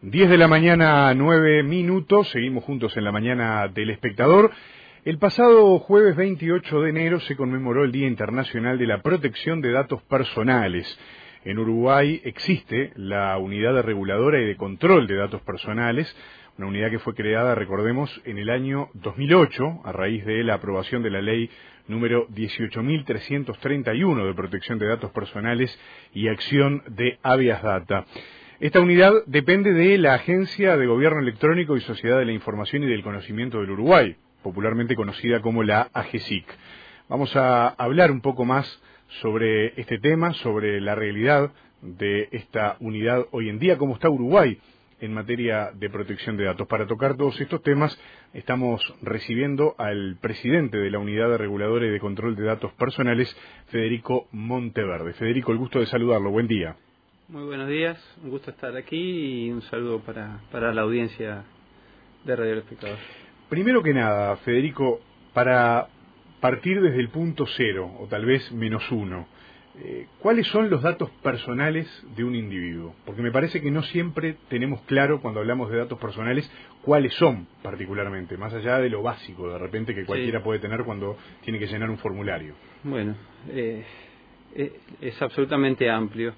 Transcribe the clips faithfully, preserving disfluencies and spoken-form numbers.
diez de la mañana, nueve minutos, seguimos juntos en la mañana del Espectador. El pasado jueves veintiocho de enero se conmemoró el Día Internacional de la Protección de Datos Personales. En Uruguay existe la Unidad de Reguladora y de Control de Datos Personales, una unidad que fue creada, recordemos, en el año dos mil ocho, a raíz de la aprobación de la ley número dieciocho mil trescientos treinta y uno de protección de datos personales y acción de habeas data. Esta unidad depende de la Agencia de Gobierno Electrónico y Sociedad de la Información y del Conocimiento del Uruguay, popularmente conocida como la AGESIC. Vamos a hablar un poco más sobre este tema, sobre la realidad de esta unidad hoy en día, cómo está Uruguay en materia de protección de datos. Para tocar todos estos temas, estamos recibiendo al presidente de la Unidad de Reguladora y de Control de Datos Personales, Federico Monteverde. Federico, el gusto de saludarlo. Buen día. Muy buenos días, un gusto estar aquí y un saludo para, para la audiencia de Radio El Espectador. Primero que nada, Federico, para partir desde el punto cero, o tal vez menos uno, eh, ¿cuáles son los datos personales de un individuo? Porque me parece que no siempre tenemos claro, cuando hablamos de datos personales, cuáles son particularmente, más allá de lo básico, de repente, que cualquiera sí. puede tener cuando tiene que llenar un formulario. Bueno, eh, es absolutamente amplio.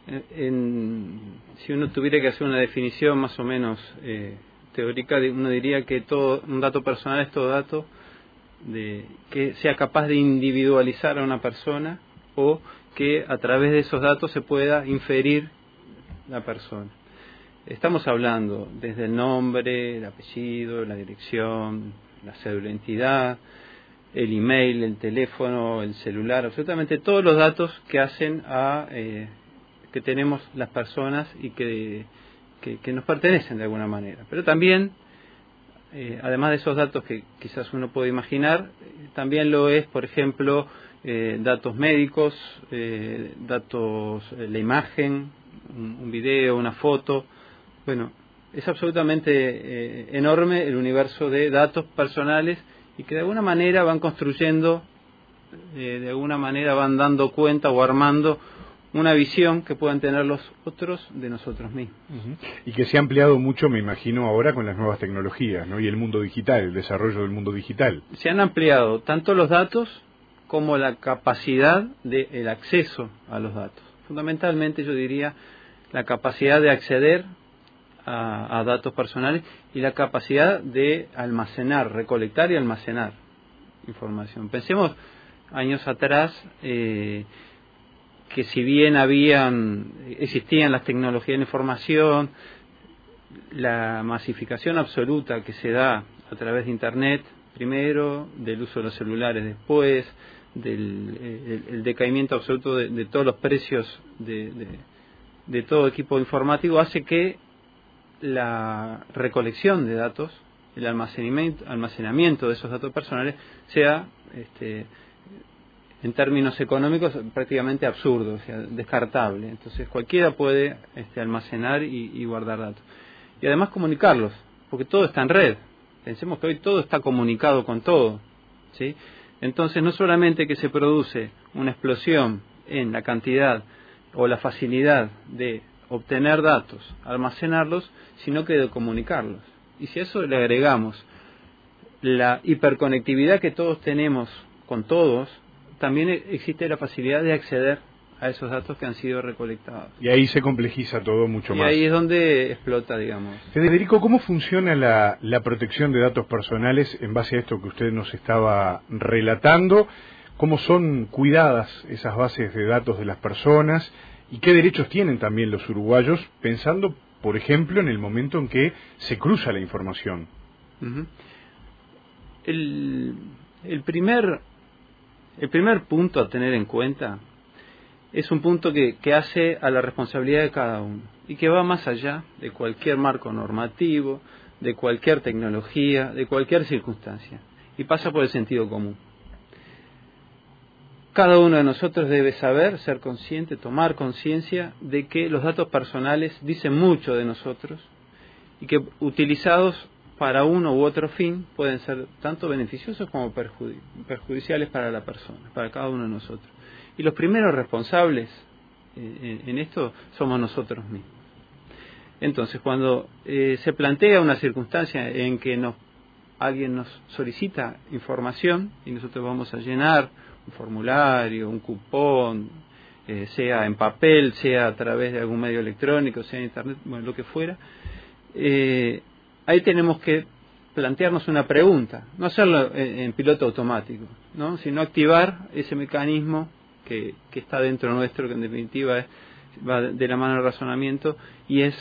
En, si uno tuviera que hacer una definición más o menos eh, teórica, uno diría que todo un dato personal es todo dato de, que sea capaz de individualizar a una persona o que a través de esos datos se pueda inferir la persona. Estamos hablando desde el nombre, el apellido, la dirección, la cédula de identidad, el email, el teléfono, el celular, absolutamente todos los datos que hacen a eh, que tenemos las personas y que, que, que nos pertenecen de alguna manera. Pero también, eh, además de esos datos que quizás uno puede imaginar, eh, también lo es, por ejemplo, eh, datos médicos, eh, datos, eh, la imagen, un, un video, una foto. Bueno, es absolutamente eh, enorme el universo de datos personales y que de alguna manera van construyendo, eh, de alguna manera van dando cuenta o armando una visión que puedan tener los otros de nosotros mismos. Uh-huh. Y que se ha ampliado mucho, me imagino, ahora con las nuevas tecnologías, ¿no? Y el mundo digital, el desarrollo del mundo digital. Se han ampliado tanto los datos como la capacidad del acceso a los datos. Fundamentalmente, yo diría, la capacidad de acceder a, a datos personales y la capacidad de almacenar, recolectar y almacenar información. Pensemos años atrás, eh, que si bien habían existían las tecnologías de información, la masificación absoluta que se da a través de Internet, primero, del uso de los celulares después, del el, el decaimiento absoluto de, de todos los precios de, de, de todo equipo informático, hace que la recolección de datos, el almacenamiento, almacenamiento de esos datos personales sea este, en términos económicos prácticamente absurdo, o sea, descartable. Entonces cualquiera puede este, almacenar y, y guardar datos. Y además comunicarlos, porque todo está en red. Pensemos que hoy todo está comunicado con todo, ¿sí? Entonces no solamente que se produce una explosión en la cantidad o la facilidad de obtener datos, almacenarlos, sino que de comunicarlos. Y si a eso le agregamos la hiperconectividad que todos tenemos con todos, también existe la facilidad de acceder a esos datos que han sido recolectados. Y ahí se complejiza todo mucho y más. Y ahí es donde explota, digamos. Federico, ¿cómo funciona la, la protección de datos personales en base a esto que usted nos estaba relatando? ¿Cómo son cuidadas esas bases de datos de las personas? ¿Y qué derechos tienen también los uruguayos, pensando, por ejemplo, en el momento en que se cruza la información? Uh-huh. El, el primer... El primer punto a tener en cuenta es un punto que, que hace a la responsabilidad de cada uno y que va más allá de cualquier marco normativo, de cualquier tecnología, de cualquier circunstancia, y pasa por el sentido común. Cada uno de nosotros debe saber, ser consciente, tomar conciencia de que los datos personales dicen mucho de nosotros y que utilizados para uno u otro fin pueden ser tanto beneficiosos como perjudi- perjudiciales para la persona, para cada uno de nosotros. Y los primeros responsables eh, en esto somos nosotros mismos. Entonces, cuando eh, se plantea una circunstancia en que nos, alguien nos solicita información y nosotros vamos a llenar un formulario, un cupón, eh, sea en papel, sea a través de algún medio electrónico, sea en internet, bueno, lo que fuera, eh, ahí tenemos que plantearnos una pregunta, no hacerlo en, en piloto automático, ¿no? Sino activar ese mecanismo que, que está dentro nuestro, que en definitiva es, va de la mano del razonamiento, y es: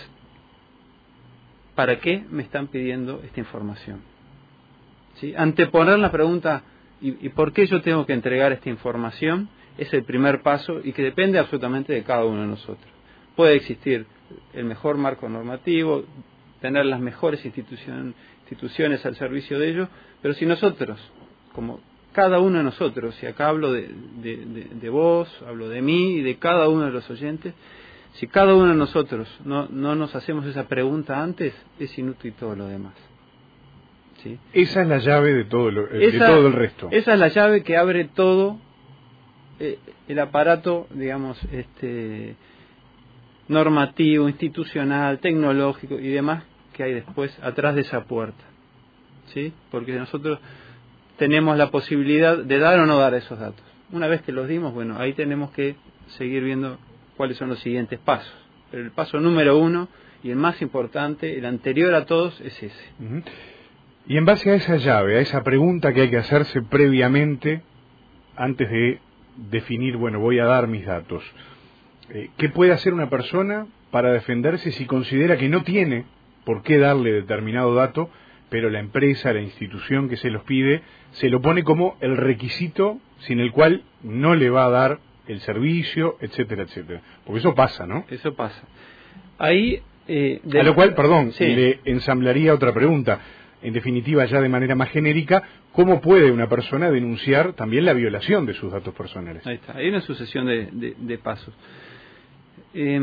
¿para qué me están pidiendo esta información? ¿Sí? Anteponer la pregunta ¿y, ¿y por qué yo tengo que entregar esta información? Es el primer paso, y que depende absolutamente de cada uno de nosotros. Puede existir el mejor marco normativo, tener las mejores instituciones, instituciones al servicio de ello, pero si nosotros, como cada uno de nosotros, y acá hablo de, de, de, de vos, hablo de mí y de cada uno de los oyentes, si cada uno de nosotros no, no nos hacemos esa pregunta antes, es inútil todo lo demás. ¿Sí? Esa es la llave de todo, lo, esa, de todo el resto. Esa es la llave que abre todo eh, el aparato, digamos, este normativo, institucional, tecnológico y demás que hay después atrás de esa puerta. ¿Sí? Porque nosotros tenemos la posibilidad de dar o no dar esos datos. Una vez que los dimos, bueno, ahí tenemos que seguir viendo cuáles son los siguientes pasos. Pero el paso número uno, y el más importante, el anterior a todos, es ese. Uh-huh. Y en base a esa llave, a esa pregunta que hay que hacerse previamente, antes de definir, bueno, voy a dar mis datos, eh, ¿qué puede hacer una persona para defenderse si considera que no tiene por qué darle determinado dato, pero la empresa, la institución que se los pide, se lo pone como el requisito sin el cual no le va a dar el servicio, etcétera, etcétera? Porque eso pasa, ¿no? Eso pasa. Ahí... Eh, de... A lo cual, perdón, sí. le ensamblaría otra pregunta. En definitiva, ya de manera más genérica, ¿cómo puede una persona denunciar también la violación de sus datos personales? Ahí está, hay una sucesión de, de, de pasos. Eh,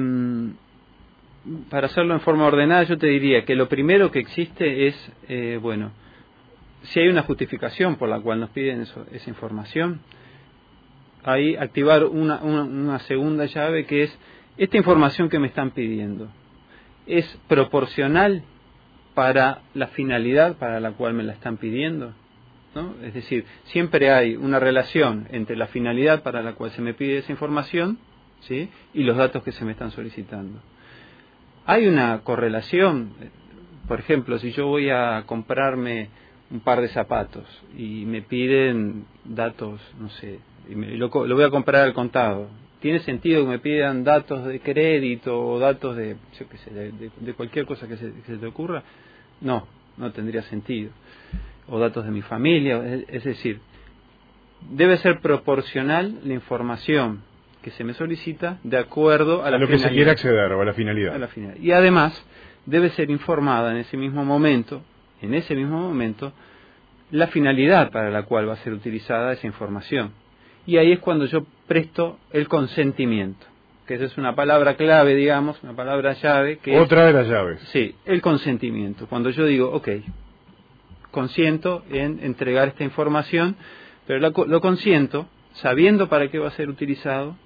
para hacerlo en forma ordenada, yo te diría que lo primero que existe es, eh, bueno, si hay una justificación por la cual nos piden eso, esa información, ahí activar una, una, una segunda llave, que es: esta información que me están pidiendo ¿es proporcional para la finalidad para la cual me la están pidiendo? ¿No? Es decir, siempre hay una relación entre la finalidad para la cual se me pide esa información, ¿sí?, y los datos que se me están solicitando. Hay una correlación. Por ejemplo, si yo voy a comprarme un par de zapatos y me piden datos, no sé, y me, lo, lo voy a comprar al contado, ¿tiene sentido que me pidan datos de crédito o datos de, yo qué sé, de, de, de cualquier cosa que se, que se te ocurra? No, no tendría sentido. O datos de mi familia, es, es decir, debe ser proporcional la información que se me solicita de acuerdo a la a lo finalidad. que se quiera acceder o a la finalidad. A la finalidad. Y además debe ser informada en ese mismo momento, en ese mismo momento, la finalidad para la cual va a ser utilizada esa información. Y ahí es cuando yo presto el consentimiento, que esa es una palabra clave, digamos, una palabra llave. Que Otra es, de las llaves. Sí, el consentimiento. Cuando yo digo, ok, consiento en entregar esta información, pero lo, lo consiento sabiendo para qué va a ser utilizado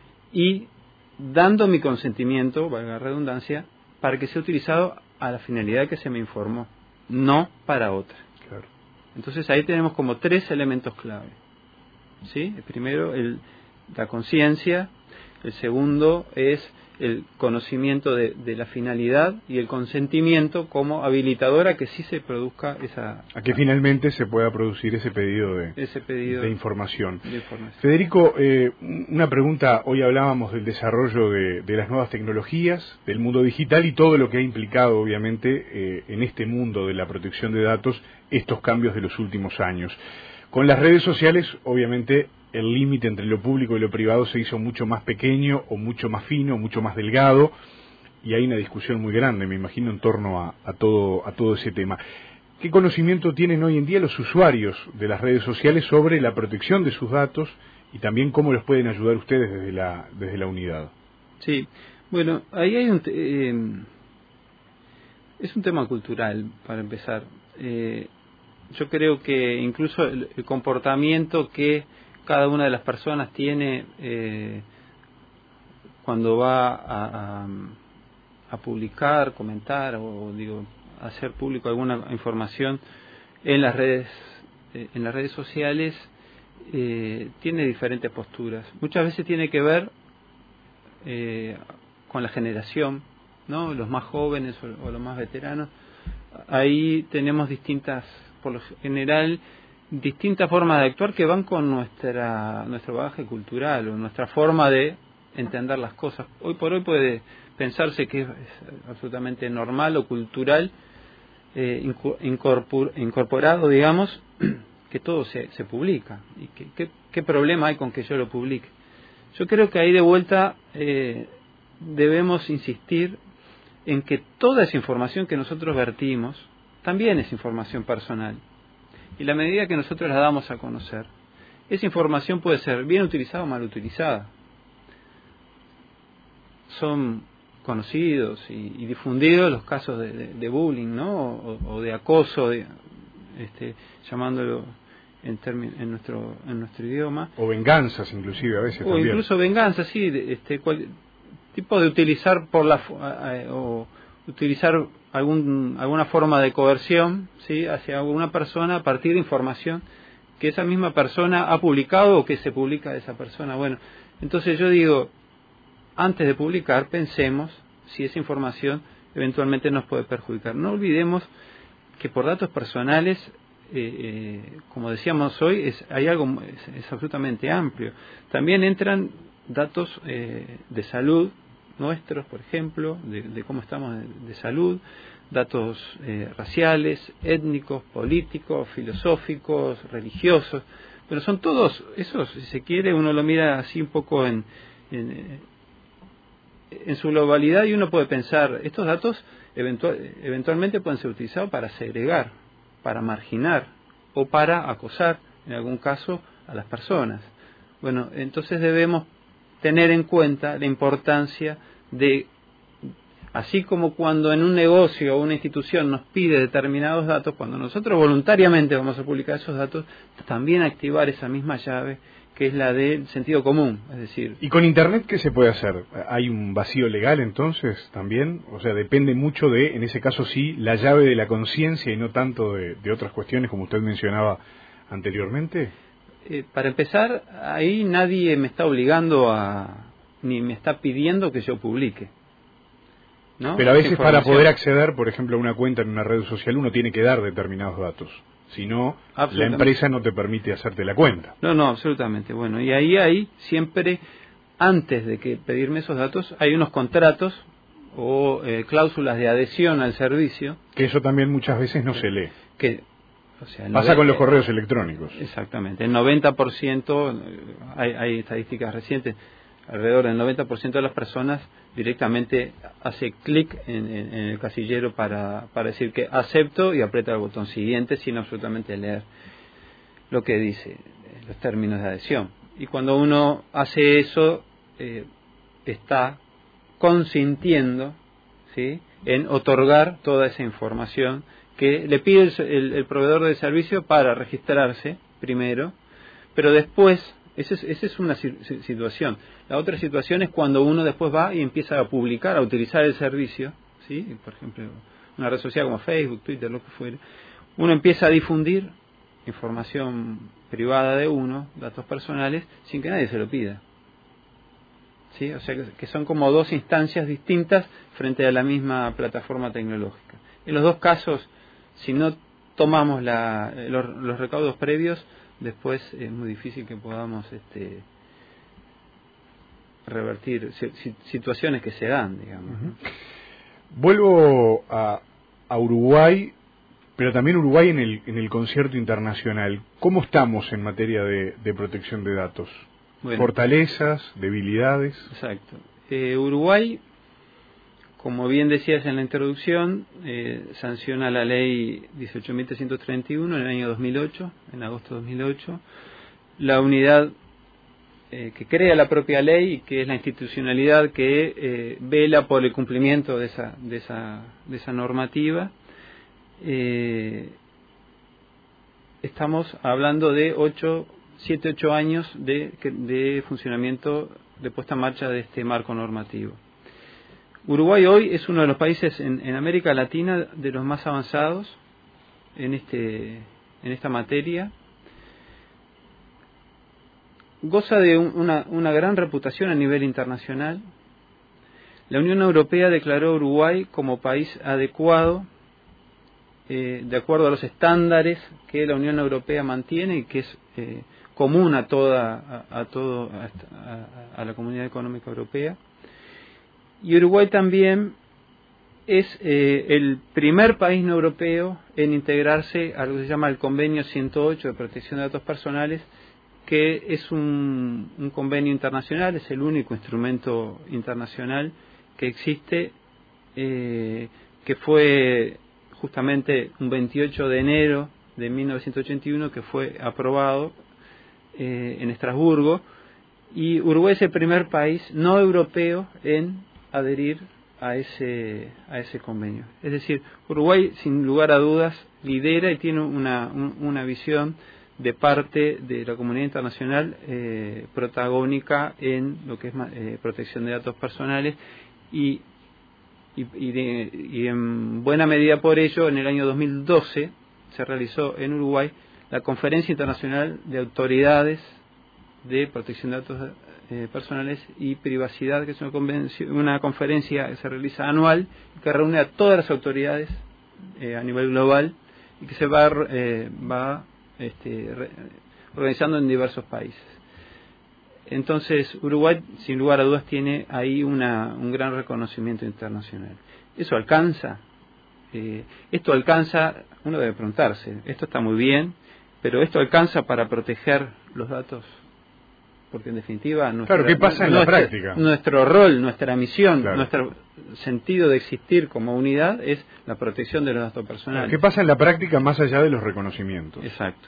y dando mi consentimiento, valga la redundancia, para que sea utilizado a la finalidad que se me informó, no para otra. Claro. Entonces ahí tenemos como tres elementos clave. ¿Sí? El primero, el, la conciencia. El segundo es el conocimiento de, de la finalidad, y el consentimiento como habilitadora que sí se produzca esa... A que finalmente se pueda producir ese pedido de, ese pedido de, información. de información. Federico, eh, una pregunta. Hoy hablábamos del desarrollo de, de las nuevas tecnologías, del mundo digital y todo lo que ha implicado, obviamente, eh, en este mundo de la protección de datos, estos cambios de los últimos años. Con las redes sociales, obviamente, el límite entre lo público y lo privado se hizo mucho más pequeño, o mucho más fino, mucho más delgado, y hay una discusión muy grande, me imagino, en torno a, a todo a todo ese tema. ¿Qué conocimiento tienen hoy en día los usuarios de las redes sociales sobre la protección de sus datos, y también cómo los pueden ayudar ustedes desde la desde la unidad? Sí, bueno, ahí hay un... Eh, es un tema cultural, para empezar. Eh, yo creo que incluso el, el comportamiento que cada una de las personas tiene eh, cuando va a, a, a publicar, comentar o digo hacer público alguna información en las redes eh, en las redes sociales eh, tiene diferentes posturas. Muchas veces tiene que ver eh, con la generación, ¿no? Los más jóvenes o, o los más veteranos. Ahí tenemos distintas, por lo general, distintas formas de actuar que van con nuestra nuestro bagaje cultural o nuestra forma de entender las cosas. Hoy por hoy puede pensarse que es absolutamente normal o cultural, eh, incorpor, incorporado, digamos, que todo se, se publica. ¿Y que, qué, qué problema hay con que yo lo publique? Yo creo que ahí de vuelta eh, debemos insistir en que toda esa información que nosotros vertimos también es información personal. Y la medida que nosotros la damos a conocer, esa información puede ser bien utilizada o mal utilizada. Son conocidos y, y difundidos los casos de, de, de bullying, ¿no? O, o de acoso, de, este, llamándolo en, termi- en nuestro en nuestro idioma. O venganzas, inclusive, a veces o también. incluso venganzas, sí, de, este, cual, tipo de utilizar por la eh, o utilizar algún alguna forma de coerción, sí, hacia alguna persona a partir de información que esa misma persona ha publicado o que se publica de esa persona. Bueno, entonces yo digo, antes de publicar, pensemos si esa información eventualmente nos puede perjudicar. No olvidemos que por datos personales, eh, eh, como decíamos hoy, es, hay algo es, es absolutamente amplio. También entran datos eh, de salud nuestros, por ejemplo, de, de cómo estamos de, de salud, datos eh, raciales, étnicos, políticos, filosóficos, religiosos, pero son todos esos, si se quiere, uno lo mira así un poco en, en, en su globalidad y uno puede pensar, estos datos eventual, eventualmente pueden ser utilizados para segregar, para marginar o para acosar, en algún caso, a las personas. Bueno, entonces debemos tener en cuenta la importancia de, así como cuando en un negocio o una institución nos pide determinados datos, cuando nosotros voluntariamente vamos a publicar esos datos, también activar esa misma llave que es la del sentido común, es decir... ¿Y con Internet qué se puede hacer? ¿Hay un vacío legal entonces también? O sea, depende mucho de, en ese caso sí, la llave de la conciencia y no tanto de, de otras cuestiones como usted mencionaba anteriormente. Eh, para empezar, ahí nadie me está obligando a, ni me está pidiendo que yo publique, ¿no? Pero a veces para poder acceder, por ejemplo, a una cuenta en una red social, uno tiene que dar determinados datos. Si no, la empresa no te permite hacerte la cuenta. No, no, absolutamente. Bueno, y ahí hay siempre, antes de que pedirme esos datos, hay unos contratos o eh, cláusulas de adhesión al servicio. Que eso también muchas veces no se lee. Que, o sea, pasa noventa, con los correos electrónicos. Exactamente. El noventa por ciento, hay, hay estadísticas recientes, alrededor del noventa por ciento de las personas directamente hace clic en, en, en el casillero para, para decir que acepto y aprieta el botón siguiente sin absolutamente leer lo que dice, los términos de adhesión. Y cuando uno hace eso, eh, está consintiendo, ¿sí?, en otorgar toda esa información que le pide el, el, el proveedor de servicio para registrarse primero, pero después... Esa es, esa es una situación. La otra situación es cuando uno después va y empieza a publicar, a utilizar el servicio, ¿sí? Por ejemplo, una red social como Facebook, Twitter, lo que fuera. Uno empieza a difundir información privada de uno, datos personales, sin que nadie se lo pida. ¿Sí? O sea, que son como dos instancias distintas frente a la misma plataforma tecnológica. En los dos casos, si no tomamos la, los, los recaudos previos, después es muy difícil que podamos este, revertir situaciones que se dan, digamos. Uh-huh. Vuelvo a, a Uruguay, pero también Uruguay en el, en el concierto internacional. ¿Cómo estamos en materia de, de protección de datos? Bueno, fortalezas, debilidades. Exacto. Eh, Uruguay, como bien decías en la introducción, eh, sanciona la ley dieciocho mil trescientos treinta y uno en el año dos mil ocho, en agosto de dos mil ocho. La unidad eh, que crea la propia ley y que es la institucionalidad que eh, vela por el cumplimiento de esa, de esa, de esa normativa. Eh, estamos hablando de ocho, siete, ocho años de, de funcionamiento, de puesta en marcha de este marco normativo. Uruguay hoy es uno de los países en, en América Latina de los más avanzados en este en esta materia. Goza de un, una, una gran reputación a nivel internacional. La Unión Europea declaró a Uruguay como país adecuado, eh, de acuerdo a los estándares que la Unión Europea mantiene y que es eh, común a toda a, a todo a, a la Comunidad Económica Europea. Y Uruguay también es eh, el primer país no europeo en integrarse a lo que se llama el Convenio ciento ocho de Protección de Datos Personales, que es un, un convenio internacional, es el único instrumento internacional que existe, eh, que fue justamente un veintiocho de enero de mil novecientos ochenta y uno que fue aprobado eh, en Estrasburgo, y Uruguay es el primer país no europeo en adherir a ese a ese convenio. Es decir, Uruguay sin lugar a dudas lidera y tiene una un, una visión de parte de la comunidad internacional eh, protagónica en lo que es eh, protección de datos personales, y y, y, de, y en buena medida por ello en el año dos mil doce se realizó en Uruguay la Conferencia Internacional de Autoridades de Protección de Datos eh, Personales y Privacidad, que es una, una conferencia que se realiza anual y que reúne a todas las autoridades eh, a nivel global y que se va, eh, va este, re, organizando en diversos países. Entonces Uruguay sin lugar a dudas tiene ahí una, un gran reconocimiento internacional. ¿Eso alcanza? Eh, esto alcanza, uno debe preguntarse, esto está muy bien, pero ¿esto alcanza para proteger los datos? Porque en definitiva nuestra, claro, ¿qué pasa en nuestra, la práctica? Nuestro rol, nuestra misión, claro. Nuestro sentido de existir como unidad es la protección de los datos personales. ¿Qué pasa en la práctica más allá de los reconocimientos? Exacto.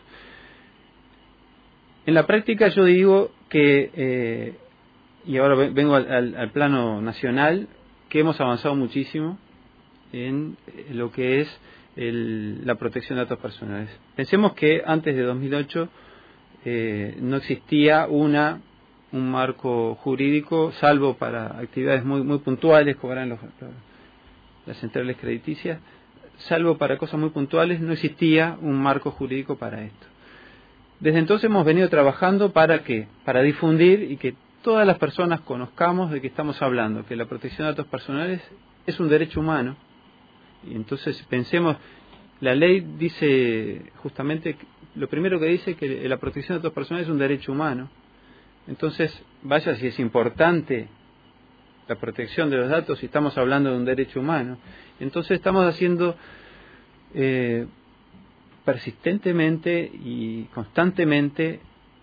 En la práctica yo digo que, eh, y ahora vengo al, al, al plano nacional, que hemos avanzado muchísimo en lo que es el, la protección de datos personales. Pensemos que antes de dos mil ocho eh, no existía una un marco jurídico, salvo para actividades muy muy puntuales, como eran los, los, las centrales crediticias, salvo para cosas muy puntuales, no existía un marco jurídico para esto. Desde entonces hemos venido trabajando para ¿qué? Para difundir y que todas las personas conozcamos de qué estamos hablando, que la protección de datos personales es un derecho humano. Y entonces pensemos, la ley dice justamente, lo primero que dice que la protección de datos personales es un derecho humano. Entonces, vaya si es importante la protección de los datos si estamos hablando de un derecho humano. Entonces estamos haciendo eh, persistentemente y constantemente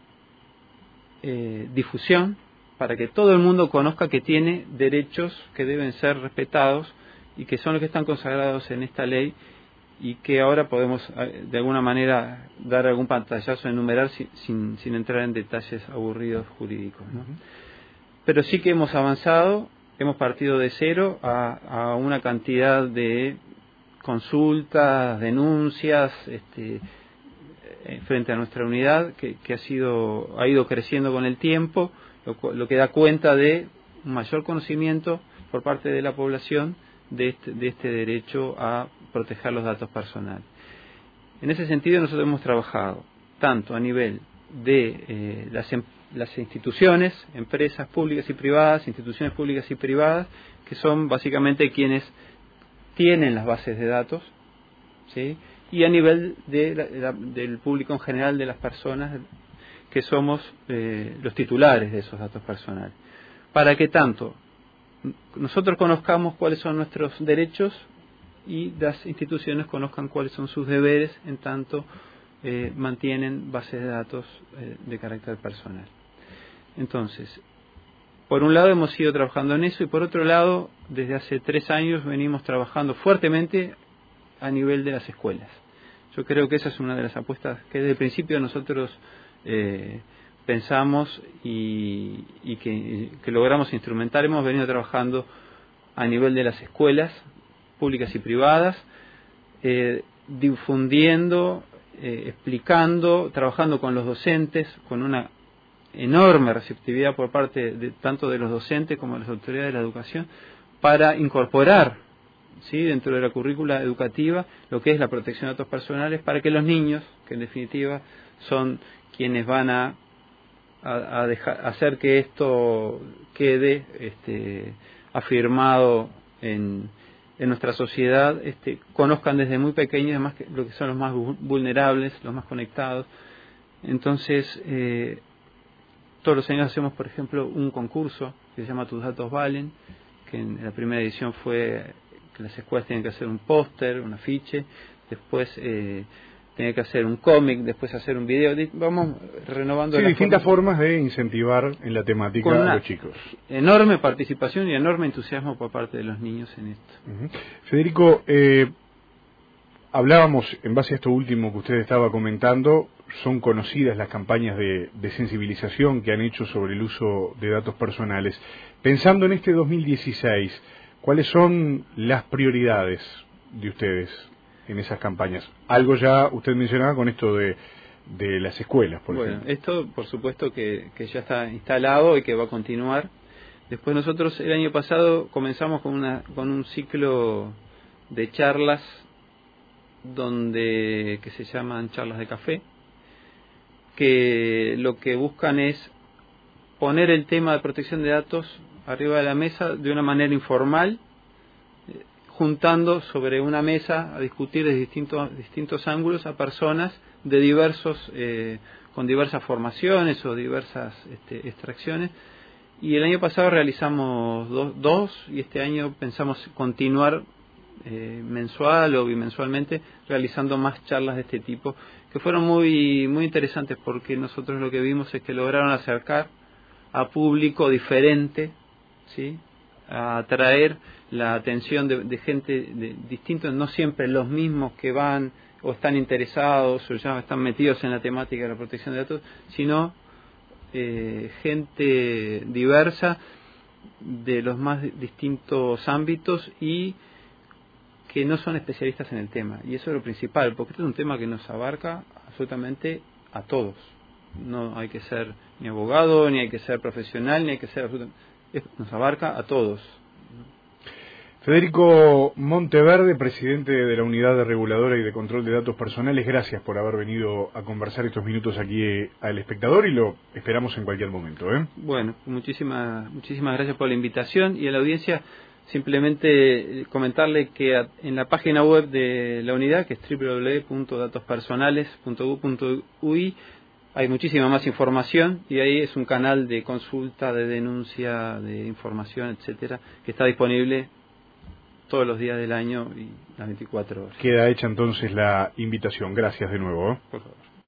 eh, difusión para que todo el mundo conozca que tiene derechos que deben ser respetados y que son los que están consagrados en esta ley, y que ahora podemos de alguna manera dar algún pantallazo, enumerar sin, sin, sin entrar en detalles aburridos jurídicos, ¿no? Uh-huh. Pero sí que hemos avanzado, hemos partido de cero a, a una cantidad de consultas, denuncias este, frente a nuestra unidad que, que ha sido ha ido creciendo con el tiempo, lo, lo que da cuenta de un mayor conocimiento por parte de la población de este, de este derecho a proteger los datos personales. En ese sentido nosotros hemos trabajado tanto a nivel de eh, las, las instituciones, empresas públicas y privadas, instituciones públicas y privadas, que son básicamente quienes tienen las bases de datos, ¿sí? Y a nivel de la, de la, del público en general, de las personas que somos eh, los titulares de esos datos personales, para que tanto nosotros conozcamos cuáles son nuestros derechos y las instituciones conozcan cuáles son sus deberes en tanto eh, mantienen bases de datos eh, de carácter personal. Entonces, por un lado hemos ido trabajando en eso, y por otro lado, desde hace tres años venimos trabajando fuertemente a nivel de las escuelas. Yo creo que esa es una de las apuestas que desde el principio nosotros eh, pensamos y, y que, que logramos instrumentar. Hemos venido trabajando a nivel de las escuelas públicas y privadas, eh, difundiendo, eh, explicando, trabajando con los docentes, con una enorme receptividad por parte de tanto de los docentes como de las autoridades de la educación, para incorporar, ¿sí?, dentro de la currícula educativa lo que es la protección de datos personales, para que los niños, que en definitiva son quienes van a, a, a dejar, hacer que esto quede este, afirmado en, en nuestra sociedad, este, conozcan desde muy pequeños además que lo que son los más vulnerables, los más conectados. Entonces, eh, todos los años hacemos, por ejemplo, un concurso que se llama Tus Datos Valen, que en la primera edición fue que las escuelas tienen que hacer un póster, un afiche, después eh, tienen que hacer un cómic, después hacer un video. Vamos renovando sí, las distintas formas, formas de incentivar en la temática con a los chicos. Enorme participación y enorme entusiasmo por parte de los niños en esto. Uh-huh. Federico, eh, hablábamos, en base a esto último que usted estaba comentando, son conocidas las campañas de, de sensibilización que han hecho sobre el uso de datos personales. Pensando en este dos mil dieciséis, ¿cuáles son las prioridades de ustedes en esas campañas? Algo ya usted mencionaba con esto de, de las escuelas, por bueno, ejemplo. Esto, por supuesto, que, que ya está instalado y que va a continuar. Después nosotros el año pasado comenzamos con, una, con un ciclo de charlas donde que se llaman charlas de café, que lo que buscan es poner el tema de protección de datos arriba de la mesa de una manera informal, eh, juntando sobre una mesa a discutir desde distintos, distintos ángulos a personas de diversos, eh, con diversas formaciones o diversas este, extracciones. Y el año pasado realizamos do, dos y este año pensamos continuar eh, mensual o bimensualmente realizando más charlas de este tipo, que fueron muy muy interesantes porque nosotros lo que vimos es que lograron acercar a público diferente, ¿sí?, a atraer la atención de, de gente de distintos, no siempre los mismos que van o están interesados o ya están metidos en la temática de la protección de datos, sino eh, gente diversa de los más distintos ámbitos y que no son especialistas en el tema, y eso es lo principal, porque este es un tema que nos abarca absolutamente a todos. No hay que ser ni abogado, ni hay que ser profesional, ni hay que ser absolutamente... nos abarca a todos. Federico Monteverde, presidente de la Unidad de Reguladora y de Control de Datos Personales, gracias por haber venido a conversar estos minutos aquí al Espectador y lo esperamos en cualquier momento, ¿eh? Bueno, muchísimas, muchísimas gracias por la invitación y a la audiencia simplemente comentarle que en la página web de la unidad, que es doble u doble u doble u punto datos personales punto u punto u i, hay muchísima más información y ahí es un canal de consulta, de denuncia, de información, etcétera, que está disponible todos los días del año y las veinticuatro horas. Queda hecha entonces la invitación. Gracias de nuevo, ¿eh? Por favor.